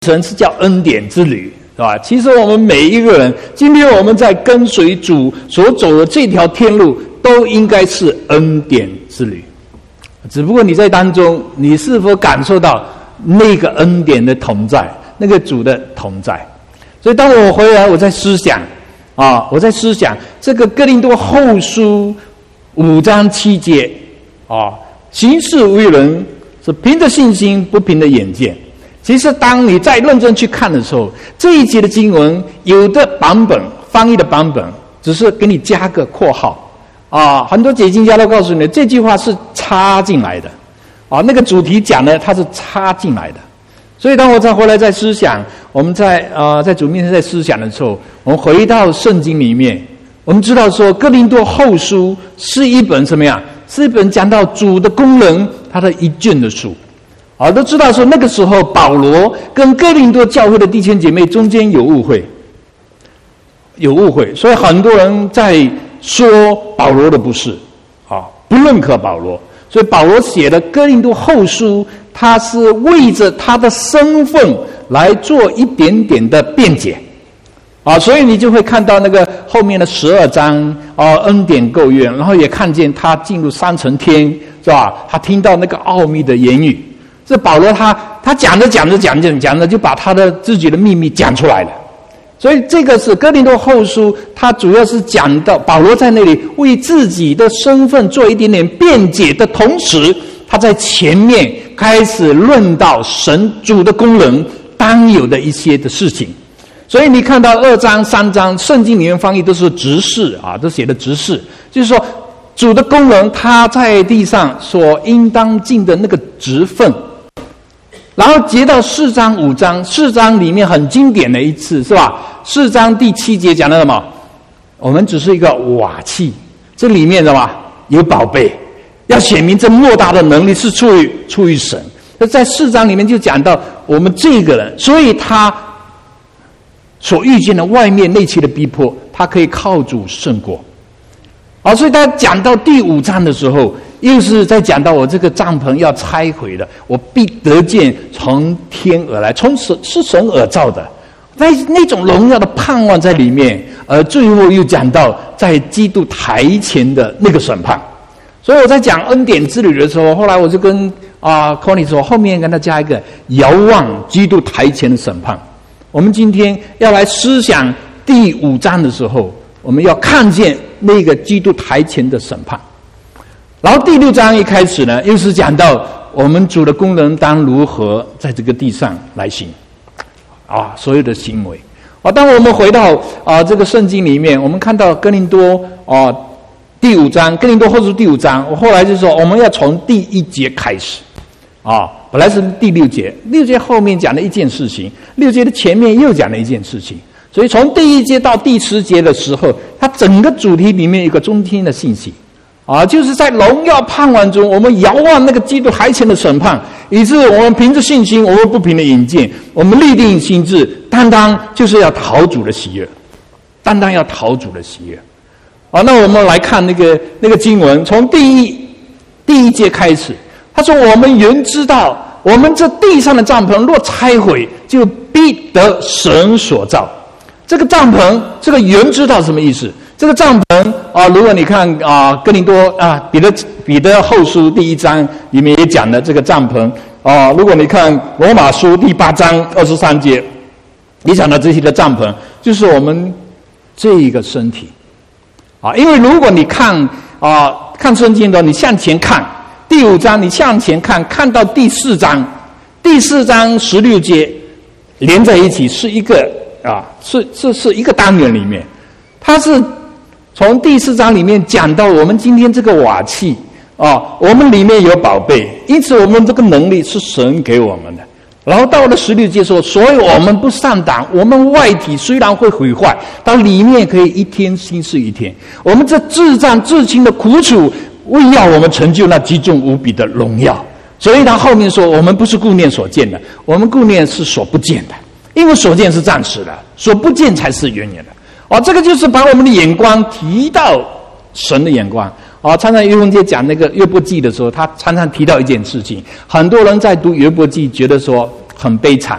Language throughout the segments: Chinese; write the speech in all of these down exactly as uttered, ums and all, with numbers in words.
程是叫恩典之旅，是吧？其实我们每一个人，今天我们在跟随主所走的这条天路，都应该是恩典之旅。只不过你在当中，你是否感受到那个恩典的同在，那个主的同在？所以当我回来，我在思想啊，我在思想这个哥林多后书五章七节啊，行事为人是凭着信心，不凭着眼见。其实当你再认真去看的时候，这一节的经文，有的版本翻译的版本只是给你加个括号啊，很多解经家都告诉你这句话是插进来的啊，那个主题讲的它是插进来的。所以当我再回来再思想，我们在呃在主面前在思想的时候，我们回到圣经里面，我们知道说哥林多后书是一本什么样？是一本讲到主的功能他的一卷的书。啊，都知道说那个时候保罗跟哥林多教会的弟兄姐妹中间有误会，有误会，所以很多人在说保罗的不是啊，不认可保罗。所以保罗写的哥林多后书，他是为着他的身份来做一点点的辩解啊，所以你就会看到那个后面的十二章啊，恩典够用，然后也看见他进入三层天，是吧？他听到那个奥秘的言语，这保罗他他讲着讲着讲着讲着，就把他的自己的秘密讲出来了。所以这个是哥林多后书，他主要是讲到保罗在那里为自己的身份做一点点辩解的同时，他在前面开始论到神主的功能当有的一些的事情。所以你看到二章三章圣经里面翻译都是执事啊，都写的执事，就是说主的功能他在地上所应当尽的那个职分。然后接到四章五章，四章里面很经典的一次是吧？四章第七节讲的什么？我们只是一个瓦器，这里面的嘛有宝贝，要显明这莫大的能力是出于出于神。那在四章里面就讲到我们这个人，所以他所遇见的外面内期的逼迫，他可以靠主胜过。好，所以他讲到第五章的时候，又是在讲到我这个帐篷要拆毁了，我必得见从天而来，从神是神而造的，那那种荣耀的盼望在里面。而最后又讲到在基督台前的那个审判。所以我在讲恩典之旅的时候，后来我就跟啊 Connie 说，后面跟他加一个遥望基督台前的审判。我们今天要来思想第五章的时候，我们要看见那个基督台前的审判。然后第六章一开始呢，又是讲到我们主的功能当如何在这个地上来行啊，所有的行为啊。当我们回到啊这个圣经里面，我们看到哥林多啊第五章，哥林多后书第五章，我后来就说我们要从第一节开始啊，本来是第六节，六节后面讲了一件事情，六节的前面又讲了一件事情。所以从第一节到第十节的时候，它整个主题里面有一个中心的信息啊，就是在荣耀盼望中，我们遥望那个基督台前的审判，以致我们凭着信心，我们不凭着眼见，我们立定心志，单单就是要讨主的喜悦，单单要讨主的喜悦。好，那我们来看那个那个经文，从第一第一节开始，他说：“我们原知道，我们这地上的帐篷若拆毁，就必得神所造。”这个帐篷，这个原知道什么意思？这个帐篷啊，如果你看啊，哥林多啊，彼得彼得后书第一章里面也讲了这个帐篷啊。如果你看罗马书第八章二十三节，你讲到这些的帐篷，就是我们这一个身体啊。因为如果你看啊看圣经的，你向前看第五章，你向前看，看到第四章，第四章十六节连在一起，是一个啊，是是是一个单元里面，它是。从第四章里面讲到我们今天这个瓦器啊，我们里面有宝贝，因此我们这个能力是神给我们的。然后到了十六节说，所以我们不上当，我们外体虽然会毁坏，但里面可以一天新似一天。我们这自战自清的苦楚，为要我们成就那极重无比的荣耀。所以他后面说，我们不是顾念所见的，我们顾念是所不见的，因为所见是暂时的，所不见才是远远的。哦，这个就是把我们的眼光提到神的眼光。哦，常常约文杰讲那个约伯记的时候，他常常提到一件事情，很多人在读约伯记觉得说很悲惨，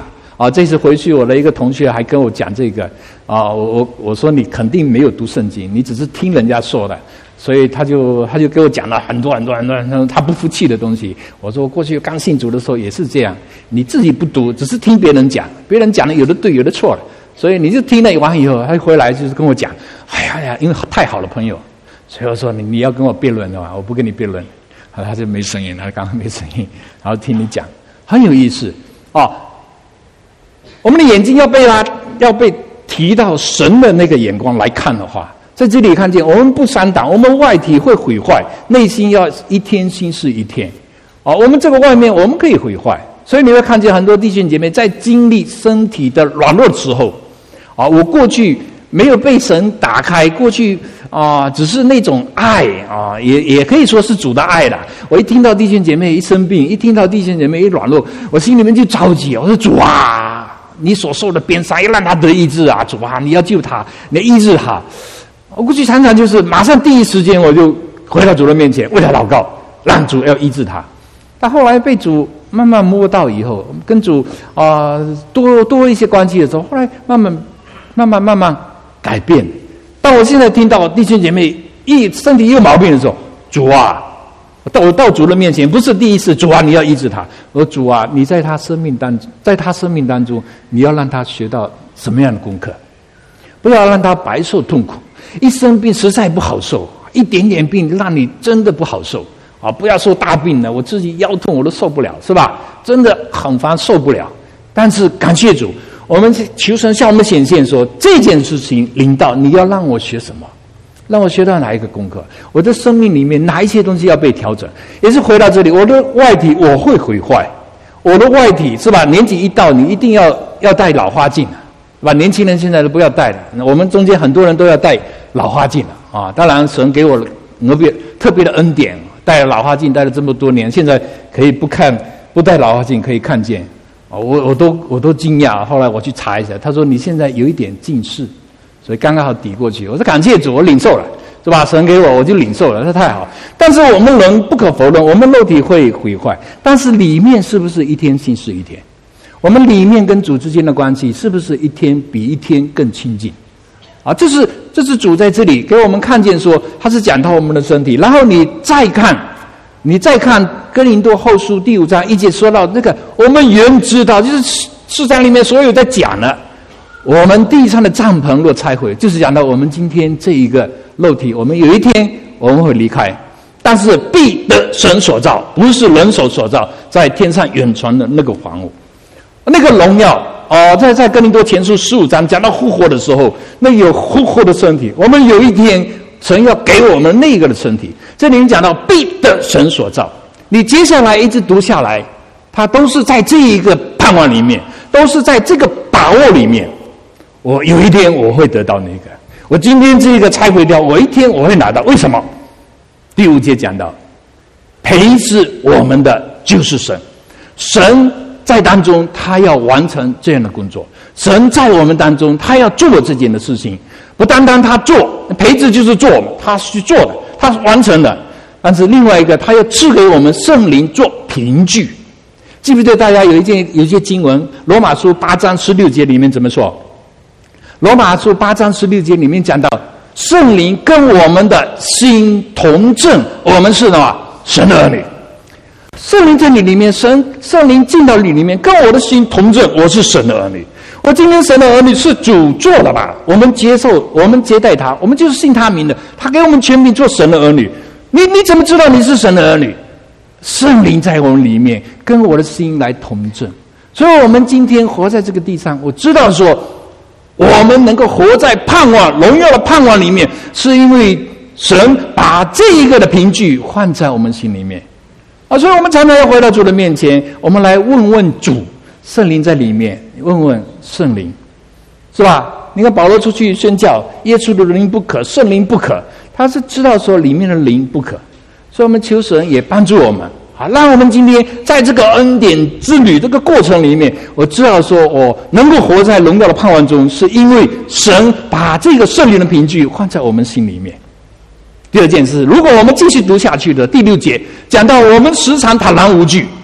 啊，这次回去我的一个同学还跟我讲这个啊，我我我说你肯定没有读圣经，你只是听人家说的。所以他就他就给我讲了很多很多很多很多他不服气的东西。我说过去刚信主的时候也是这样，你自己不读，只是听别人讲，别人讲的有的对有的错了，所以你就听了完以后，他回来就是跟我讲，哎呀呀，因为太好的朋友，所以我说你你要跟我辩论的话，我不跟你辩论。好，他就没声音，他刚刚没声音，然后听你讲，很有意思哦。我们的眼睛要被他要被提到神的那个眼光来看的话。在这里看见，我们不散党，我们外体会毁坏，内心要一天新是一天。啊，我们这个外面我们可以毁坏，所以你会看见很多弟兄姐妹在经历身体的软弱的时候，啊，我过去没有被神打开，过去啊，只是那种爱啊，也也可以说是主的爱啦。我一听到弟兄姐妹一生病，一听到弟兄姐妹一软弱，我心里面就着急，我说主啊，你所受的鞭伤要让他得医治啊，主啊，你要救他，你要医治他。我过去常常就是马上第一时间我就回到主的面前为他祷告，让主要医治他。但后来被主慢慢摸到以后，跟主啊、呃、多多一些关系的时候，后来慢慢慢慢慢慢改变。当我现在听到弟兄姐妹一身体有毛病的时候，主啊，到我到主的面前，不是第一次，主啊，你要医治他。我说主啊，你在他生命当中，在他生命当中，你要让他学到什么样的功课？不要让他白受痛苦。一生病实在不好受，一点点病让你真的不好受啊！不要说大病了，我自己腰痛我都受不了，是吧？真的很烦，受不了。但是感谢主，我们求神向我们显现说，这件事情临到你要让我学什么？让我学到哪一个功课？我的生命里面哪一些东西要被调整？也是回到这里，我的外体我会毁坏，我的外体是吧？年纪一到，你一定要要戴老花镜。把年轻人现在都不要戴了，我们中间很多人都要戴老花镜了啊！当然，神给我特别特别的恩典，戴了老花镜戴了这么多年，现在可以不看不戴老花镜可以看见啊！我我都我都惊讶，后来我去查一下，他说你现在有一点近视，所以刚刚好抵过去。我说感谢主，我领受了，是吧？神给我我就领受了，这太好。但是我们人不可否认，我们肉体会毁坏，但是里面是不是一天新是一天？我们里面跟主之间的关系是不是一天比一天更亲近？啊，这是这是主在这里给我们看见说，他是讲到我们的身体。然后你再看，你再看哥林多后书第五章一节说到那个，我们原知道，就是四章里面所有在讲了，我们地上的帐篷若拆毁，就是讲到我们今天这一个肉体，我们有一天我们会离开，但是必得神所造，不是人手所造，在天上远传的那个房屋。那个荣耀哦、呃，在在哥林多前书十五章讲到复活的时候，那有复活的身体，我们有一天神要给我们那个的身体。这里面讲到必得神所造，你接下来一直读下来，它都是在这一个盼望里面，都是在这个把握里面。我有一天我会得到那个，我今天这个拆毁掉，我一天我会拿到。为什么？第五节讲到，培植我们的就是神，神。在当中他要完成这样的工作，神在我们当中他要做这件的事情，不单单他做，培植就是做嘛，他去做的，他完成的。但是另外一个，他要赐给我们圣灵做凭据。记不记得大家有一件有一些经文，罗马书八章十六节里面怎么说？罗马书八章十六节里面讲到，圣灵跟我们的心同证，我们是什么？神的儿女。圣灵在你里面，神圣灵进到你里面，跟我的心同证，我是神的儿女。我今天神的儿女是主做的吧？我们接受，我们接待他，我们就是信他名的，他给我们权柄做神的儿女。你你怎么知道你是神的儿女？圣灵在我们里面，跟我的心来同证。所以我们今天活在这个地上，我知道说，我们能够活在盼望荣耀的盼望里面，是因为神把这一个的凭据换在我们心里面。啊，所以我们常常要回到主的面前，我们来问问主，圣灵在里面，问问圣灵，是吧？你看保罗出去宣教，耶稣的灵不可，圣灵不可，他是知道说里面的灵不可，所以我们求神也帮助我们，好，让我们今天在这个恩典之旅这个过程里面，我知道说我能够活在荣耀的盼望中，是因为神把这个圣灵的凭据放在我们心里面。第二件事，如果我们继续读下去的第六节讲到我们时常坦然无惧，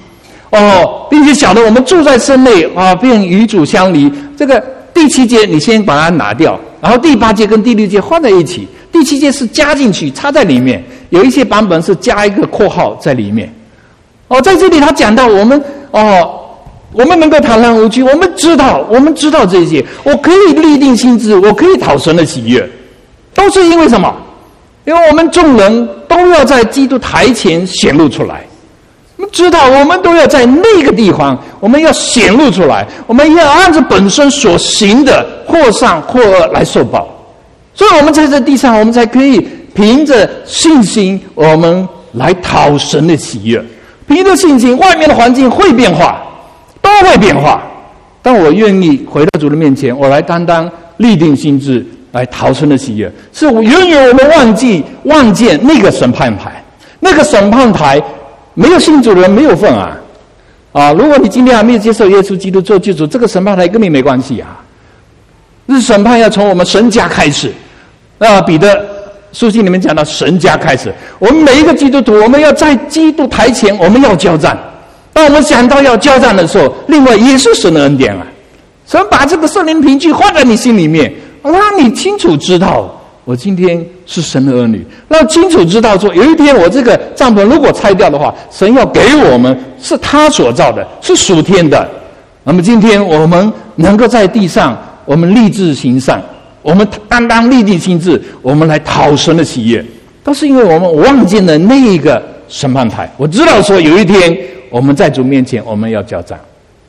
哦，并且晓得我们住在身内啊，便与主相离。这个第七节你先把它拿掉，然后第八节跟第六节放在一起。第七节是加进去，插在里面。有一些版本是加一个括号在里面。哦，在这里他讲到我们哦，我们能够坦然无惧，我们知道，我们知道这些，我可以立定心志，我可以讨神的喜悦，都是因为什么？因为我们众人都要在基督台前显露出来。我们知道，我们都要在那个地方，我们要显露出来，我们要按照本身所行的，或善或恶来受报。所以我们在这地上，我们才可以凭着信心，我们来讨神的喜悦。凭着信心，外面的环境会变化，都会变化。但我愿意回到主的面前，我来担当立定心志，来讨神的喜悦。是我远远我们忘记望见那个审判台，那个审判台没有信主的人没有份啊！啊，如果你今天还没有接受耶稣基督做救主，这个审判台跟你没关系啊。这审判要从我们神家开始。啊，彼得书信里面讲到神家开始，我们每一个基督徒，我们要在基督台前，我们要交战。当我们想到要交战的时候，另外也是神的恩典啊。神把这个圣灵凭据放在你心里面，让你清楚知道，我今天是神的儿女，让清楚知道说，有一天我这个帐篷如果拆掉的话，神要给我们是他所造的，是属天的。那么今天我们能够在地上，我们立志行善，我们担当立定心志，我们来讨神的喜悦，都是因为我们忘记了那一个审判台。我知道说有一天我们在主面前，我们要交战。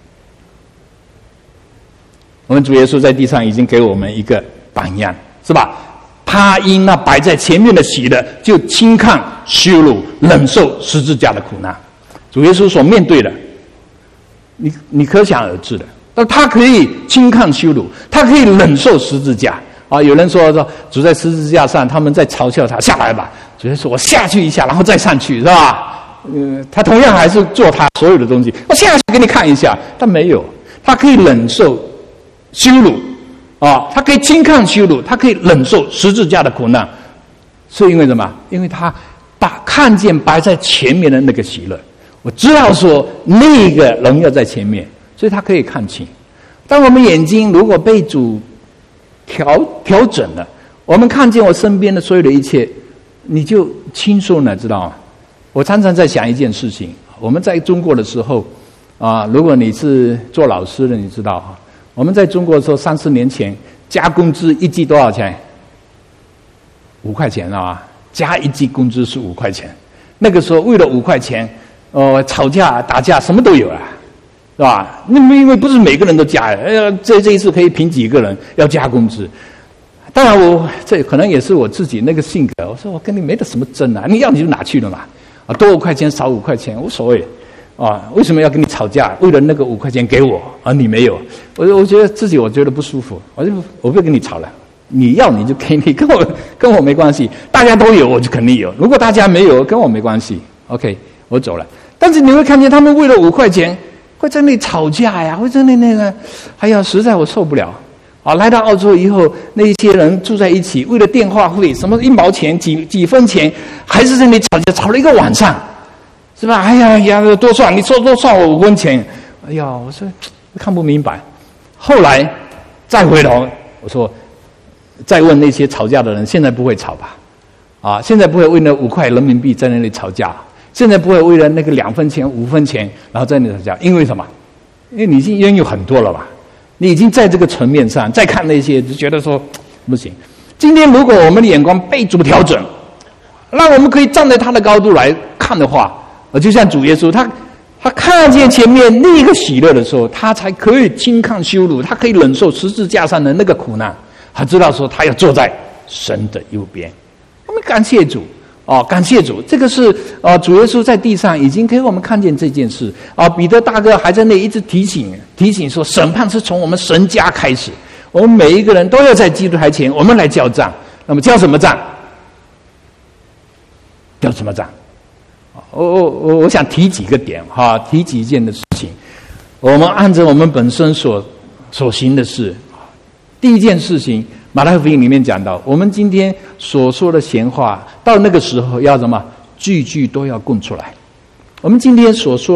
我们主耶稣在地上已经给我们一个榜样，是吧？他因那摆在前面的喜乐，就轻看羞辱，忍受十字架的苦难。主耶稣所面对的，你你可想而知的。但他可以轻看羞辱，他可以忍受十字架啊！有人说说主在十字架上，他们在嘲笑他，下来吧。主耶稣说：“我下去一下，然后再上去，是吧？”呃，他同样还是做他所有的东西。我下去给你看一下，但没有，他可以忍受羞辱啊，他可以轻看羞辱，他可以忍受十字架的苦难，是因为什么？因为他把看见摆在前面的那个喜乐。我知道说那个荣耀在前面，所以他可以看清。当我们眼睛如果被主调调整了，我们看见我身边的所有的一切，你就轻松了，知道吗？我常常在想一件事情，我们在中国的时候啊，如果你是做老师的，你知道哈，我们在中国的时候，三四年前加工资一季多少钱？五块钱啊，加一季工资是五块钱。那个时候为了五块钱，呃，吵架打架什么都有啊，是吧？那么因为不是每个人都加，呃，这这一次可以评几个人要加工资。当然我这可能也是我自己那个性格，我说我跟你没得什么争啊，你要你就拿去了嘛，啊，多五块钱少五块钱无所谓，啊，为什么要跟你吵架？为了那个五块钱给我，而你没有，我我觉得自己我觉得不舒服，我就我不会跟你吵了。你要你就给你，跟我跟我没关系，大家都有我就肯定有，如果大家没有跟我没关系 ，OK， 我走了。但是你会看见他们为了五块钱会在那里吵架呀，会在那那个，哎呀，实在我受不了。啊，来到澳洲以后，那一些人住在一起，为了电话费，什么一毛钱、几几分钱，还是在那里吵架，吵了一个晚上，是吧？哎呀呀，多算，你说多算我五分钱，哎呀，我说看不明白。后来再回头，我说再问那些吵架的人，现在不会吵吧？啊，现在不会为了五块人民币在那里吵架。现在不会为了那个两分钱、五分钱，然后在那里吵架，因为什么？因为你已经拥有很多了吧？你已经在这个层面上再看那些，就觉得说不行。今天如果我们的眼光被主调整，让我们可以站在他的高度来看的话，就像主耶稣，他他看见前面那个喜乐的时候，他才可以轻看羞辱，他可以忍受十字架上的那个苦难，他知道说他要坐在神的右边。我们感谢主。哦，感谢主，这个是呃主耶稣在地上已经给我们看见这件事啊。彼得大哥还在那一直提醒提醒说，审判是从我们神家开始，我们每一个人都要在基督台前，我们来交战。那么交什么战？交什么战？我我我我想提几个点哈，提几件的事情。我们按照我们本身所所行的事，第一件事情。马太福音里面讲到，我们今天所说的闲话，到那个时候要什么？句句都要供出来。我们今天所说的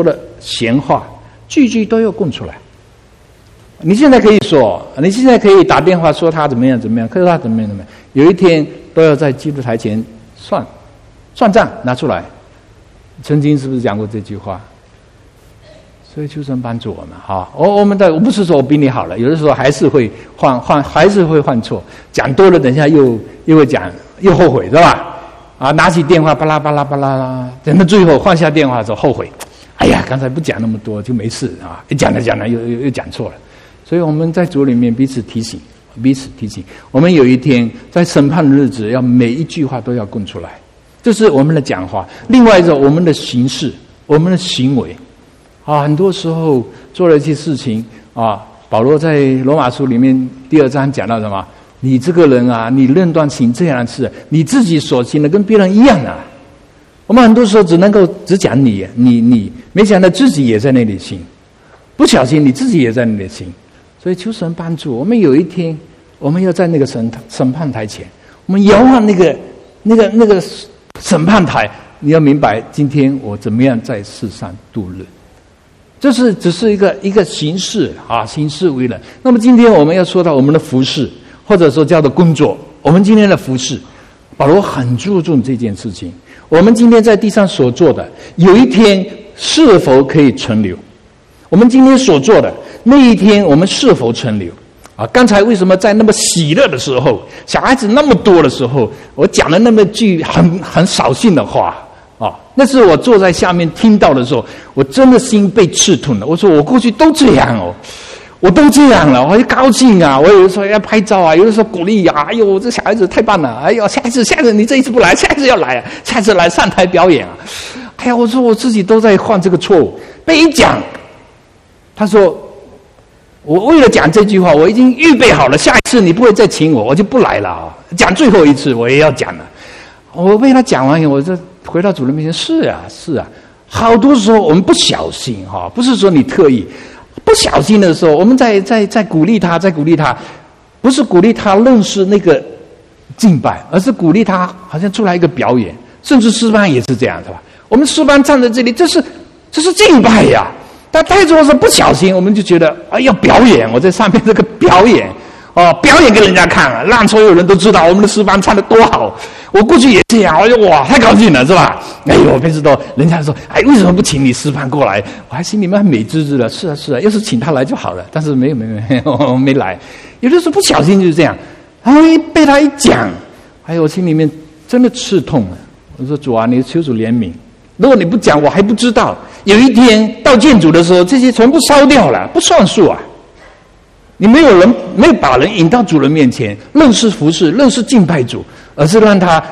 闲话，句句都要供出来。你现在可以说，你现在可以打电话说他怎么样怎么样，可是他怎么样怎么样，有一天都要在基督台前算算账拿出来。曾经是不是讲过这句话？所以求神帮助我们哈。我我们的我不是说我比你好了，有的时候还是会犯犯还是会犯错，讲多了，等一下又又会讲又后悔，是吧？啊，拿起电话巴拉巴拉巴拉啦，等到最后放下电话的时候后悔，哎呀，刚才不讲那么多就没事啊，一讲着讲着又又又讲错了。所以我们在主里面彼此提醒，彼此提醒，我们有一天在审判的日子，要每一句话都要供出来，这是我们的讲话。另外一个，我们的行事，我们的行为。啊，很多时候做了一些事情啊，保罗在罗马书里面第二章讲到什么？你这个人啊，你论断行这样的事，你自己所行的跟别人一样啊。我们很多时候只能够只讲你，你你没想到自己也在那里行，不小心你自己也在那里行。所以求神帮助我们，有一天我们要在那个审审判台前，我们遥望那个那个那个审判台，你要明白，今天我怎么样在世上度日。这是只是一个一个形式啊，行事为人。那么今天我们要说到我们的服事，或者说叫做工作。我们今天的服事，保罗很注重这件事情。我们今天在地上所做的，有一天是否可以存留？我们今天所做的那一天，我们是否存留？啊，刚才为什么在那么喜乐的时候，小孩子那么多的时候，我讲了那么句很很扫兴的话？啊，那是我坐在下面听到的时候，我真的心被刺痛了。我说我过去都这样哦，我都这样了，我就高兴啊，我有的时候要拍照啊，有的时候鼓励啊，哎呦，这小孩子太棒了，哎呦，下一次下一次你这一次不来，下一次要来啊，下一次来上台表演啊，哎呀，我说我自己都在犯这个错误。被一讲，他说我为了讲这句话，我已经预备好了，下一次你不会再请我，我就不来了啊，讲最后一次我也要讲了。我被他讲完以后，我就回到主人面前，是啊是啊，好多时候我们不小心哈，不是说你特意，不小心的时候，我们在在在鼓励他，在鼓励他，不是鼓励他认识那个敬拜，而是鼓励他好像出来一个表演，甚至诗班也是这样，是吧？我们诗班站在这里，这是这是敬拜呀，但太多时候不小心，我们就觉得啊要表演，我在上面这个表演。哦，表演给人家看啊，让所有人都知道我们的诗班唱得多好。我过去也这样，我就哇，太高兴了，是吧？哎呦，每次都人家说，哎，为什么不请你诗班过来？我还心里面很美滋滋的。是啊，是啊，要是请他来就好了。但是没有，没有，没有，我没来。有的时候不小心就是这样，哎，被他一讲，哎呦，我心里面真的刺痛了。我说主啊，你求主怜悯。如果你不讲，我还不知道。有一天到建主的时候，这些全部烧掉了，不算数啊。你没有人没有把人引到主人面前，认识服事，认识敬拜主，而是让他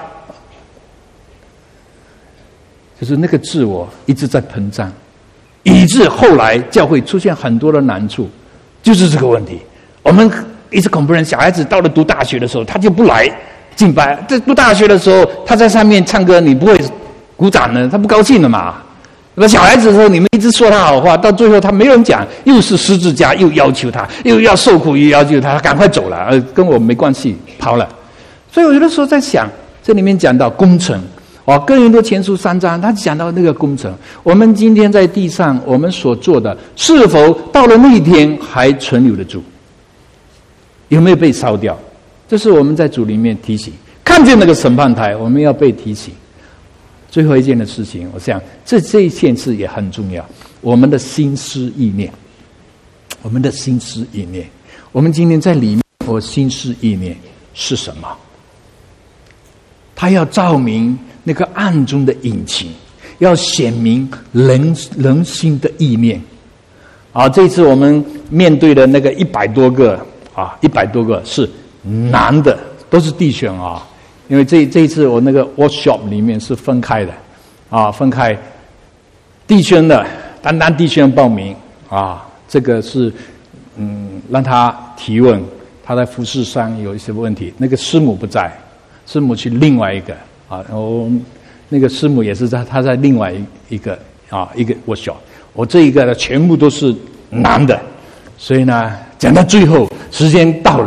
就是那个自我一直在膨胀，以致后来教会出现很多的难处，就是这个问题。我们一直恐怖人小孩子到了读大学的时候，他就不来敬拜。在读大学的时候，他在上面唱歌，你不会鼓掌呢，他不高兴了嘛。那小孩子的时候，你们一直说他好话，到最后他没人讲，又是十字架，又要求他，又要受苦，又要求他，他赶快走了，呃，跟我没关系，跑了。所以我有的时候在想，这里面讲到工程，哦，哥林多前书三章，他讲到那个工程，我们今天在地上我们所做的，是否到了那一天还存留得住？有没有被烧掉？这是我们在主里面提醒，看见那个审判台，我们要被提醒。最后一件的事情，我想这这一件事也很重要。我们的心思意念，我们的心思意念，我们今天在里面，我心思意念是什么？他要照明那个暗中的隐情，要显明人人心的意念。啊，这次我们面对的那个一百多个啊，一百多个是男的，都是弟兄啊。因为这这一次我那个 workshop 里面是分开的，啊，分开弟兄的，单单弟兄报名啊，这个是嗯让他提问，他在服事上有一些问题，那个师母不在，师母去另外一个啊，我那个师母也是在他在另外一个啊一个 workshop， 我这一个呢全部都是男的，所以呢讲到最后时间到了。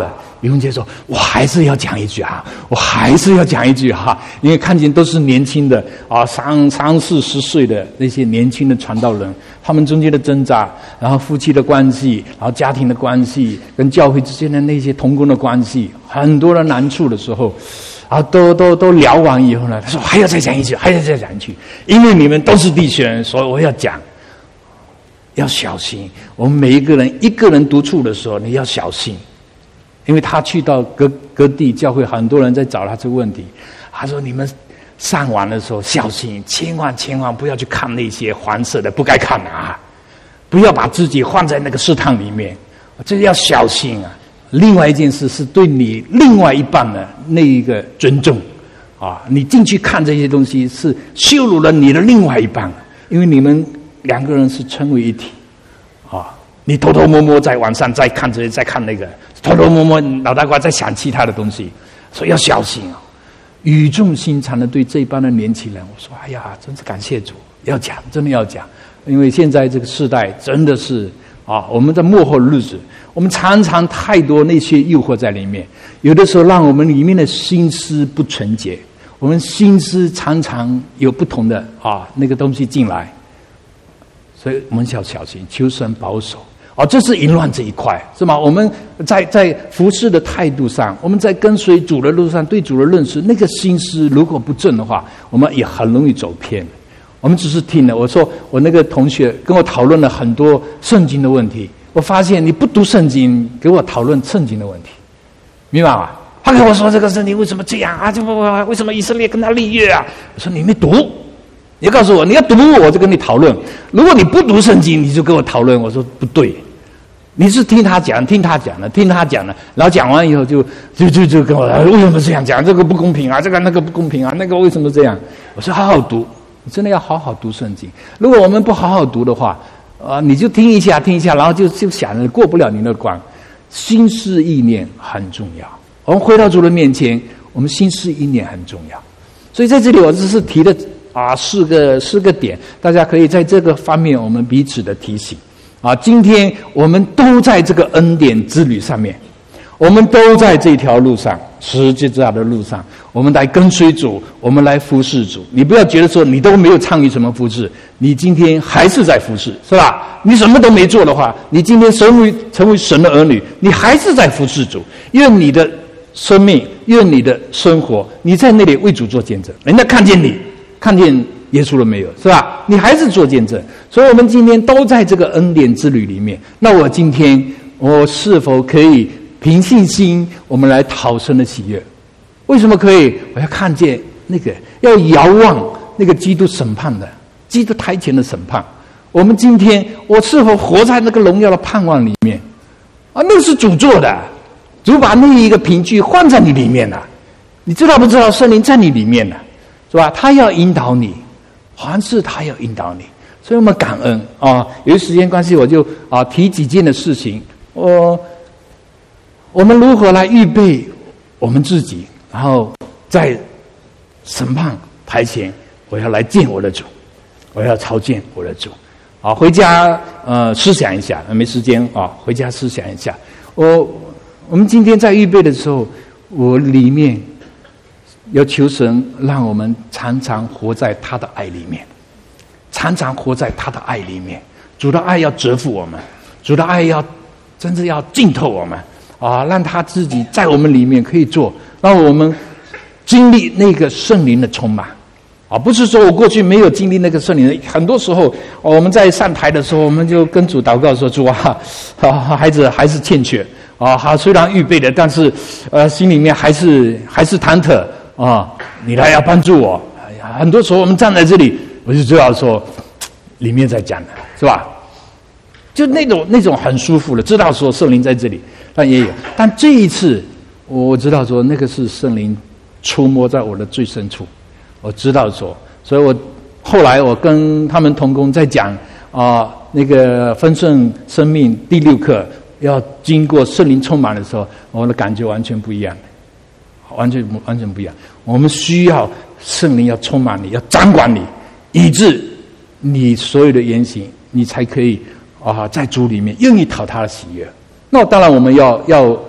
于文杰说：“我还是要讲一句啊，我还是要讲一句哈、啊，因为看见都是年轻的啊，三三四十岁的那些年轻的传道人，他们中间的挣扎，然后夫妻的关系，然后家庭的关系，跟教会之间的那些同工的关系，很多的难处的时候。”啊，都都都聊完以后呢，他说还要再讲一句，还要再讲一句，因为你们都是弟兄，所以我要讲，要小心。我们每一个人一个人独处的时候，你要小心，因为他去到各各地教会，很多人在找他这个问题。他说你们上网的时候小心，千万千万不要去看那些黄色的，不该看的啊！不要把自己放在那个试探里面，这要小心啊。另外一件事是对你另外一半的那一个尊重，啊，你进去看这些东西是羞辱了你的另外一半，因为你们两个人是称为一体，啊，你偷偷摸摸在晚上在看这些，在看那个，偷偷摸摸脑袋瓜在想其他的东西，所以要小心啊！语重心长的对这一帮的年轻人，我说：哎呀，真是感谢主，要讲，真的要讲，因为现在这个时代真的是啊，我们在末后日子。我们常常太多那些诱惑在里面，有的时候让我们里面的心思不纯洁，我们心思常常有不同的啊那个东西进来，所以我们要小心，求神保守。哦，这是淫乱这一块，是吗？我们在在服事的态度上，我们在跟随主的路上，对主的认识，那个心思如果不正的话，我们也很容易走偏。我们只是听了，我说我那个同学跟我讨论了很多圣经的问题。我发现你不读圣经，给我讨论圣经的问题，明白吗？他跟我说这个圣经为什么这样啊？这不为什么以色列跟他立约啊？我说你没读，你告诉我你要读，我就跟你讨论。如果你不读圣经，你就跟我讨论。我说不对，你是听他讲，听他讲的，听他讲的，然后讲完以后就就就就跟我为什么这样讲？这个不公平啊，这个那个不公平啊，那个为什么这样？我说好好读，你真的要好好读圣经。如果我们不好好读的话，啊，你就听一下，听一下，然后就就想着过不了你的关。心思意念很重要。我们回到主的面前，我们心思意念很重要。所以在这里，我只是提的啊四个四个点，大家可以在这个方面我们彼此的提醒。啊，今天我们都在这个恩典之旅上面，我们都在这条路上，十字架的路上，我们来跟随主，我们来服侍主。你不要觉得说你都没有参与什么服侍，你今天还是在服侍，是吧？你什么都没做的话，你今天成为成为神的儿女，你还是在服侍主，因为你的生命，因为你的生活，你在那里为主做见证，人家看见你，看见耶稣了没有，是吧？你还是做见证。所以我们今天都在这个恩典之旅里面。那我今天我是否可以凭信心我们来讨神的喜悦？为什么可以？我要看见那个，要遥望那个基督审判的，基督台前的审判。我们今天我是否活在那个荣耀的盼望里面啊？那是主做的，主把那一个凭据放在你里面了、啊，你知道不知道？圣灵在你里面了、啊，是吧？他要引导你，凡事他要引导你，所以我们感恩啊。由于时间关系，我就啊提几件的事情。我我们如何来预备我们自己，然后在审判台前，我要来见我的主，我要朝见我的主。啊，回家呃思想一下，没时间啊，回家思想一下。我我们今天在预备的时候，我里面要求神让我们常常活在他的爱里面，常常活在他的爱里面。主的爱要折服我们，主的爱要真正要浸透我们啊，让他自己在我们里面可以做，让我们经历那个圣灵的充满。啊，不是说我过去没有经历那个圣灵，很多时候我们在上台的时候，我们就跟主祷告说：“主啊，啊孩子还是欠缺啊，好虽然预备了，但是呃心里面还是还是忐忑啊，你来要帮助我。”哎呀，很多时候我们站在这里，我就知道说里面在讲的是吧？就那种那种很舒服的，知道说圣灵在这里，但也有，但这一次我知道说那个是圣灵触摸在我的最深处。我知道说，所以我后来我跟他们同工在讲啊、呃，那个丰盛生命第六课要经过圣灵充满的时候，我的感觉完全不一样，完全完全不一样。我们需要圣灵要充满你，要掌管你，以致你所有的言行，你才可以啊、呃、在主里面愿意讨他的喜悦。那当然我们要要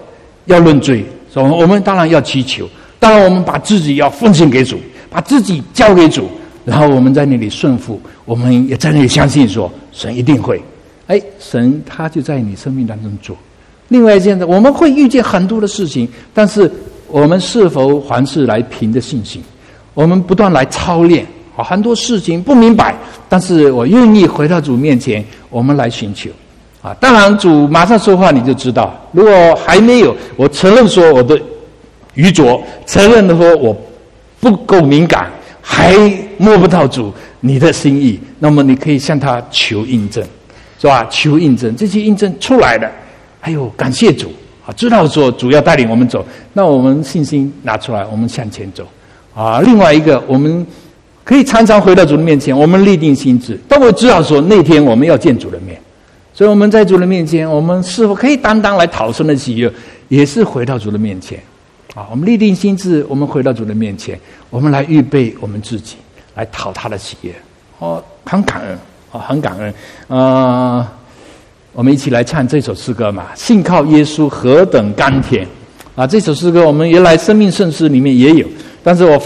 要认罪，所以我们当然要祈求，当然我们把自己要奉献给主，把自己交给主，然后我们在那里顺服，我们也在那里相信说神一定会，哎，神他就在你生命当中做。另外一件事，我们会遇见很多的事情，但是我们是否凡事来凭着信心，我们不断来操练啊，很多事情不明白，但是我愿意回到主面前，我们来寻求啊。当然主马上说话你就知道，如果还没有，我承认说我的愚拙，承认说我不够敏感，还摸不到主你的心意，那么你可以向他求印证，是吧？求印证，这些印证出来了，哎呦，感谢主啊！知道说主要带领我们走，那我们信心拿出来，我们向前走啊。另外一个，我们可以常常回到主的面前，我们立定心志，但我知道说那天我们要见主的面，所以我们在主的面前，我们是否可以单单来讨神的喜悦，也是回到主的面前啊。我们立定心志，我们回到主的面前，我们来预备我们自己，来讨他的喜悦。哦，很感恩啊，很感恩。呃，我们一起来唱这首诗歌嘛，信靠耶稣何等甘甜啊！这首诗歌我们原来生命圣诗里面也有，但是我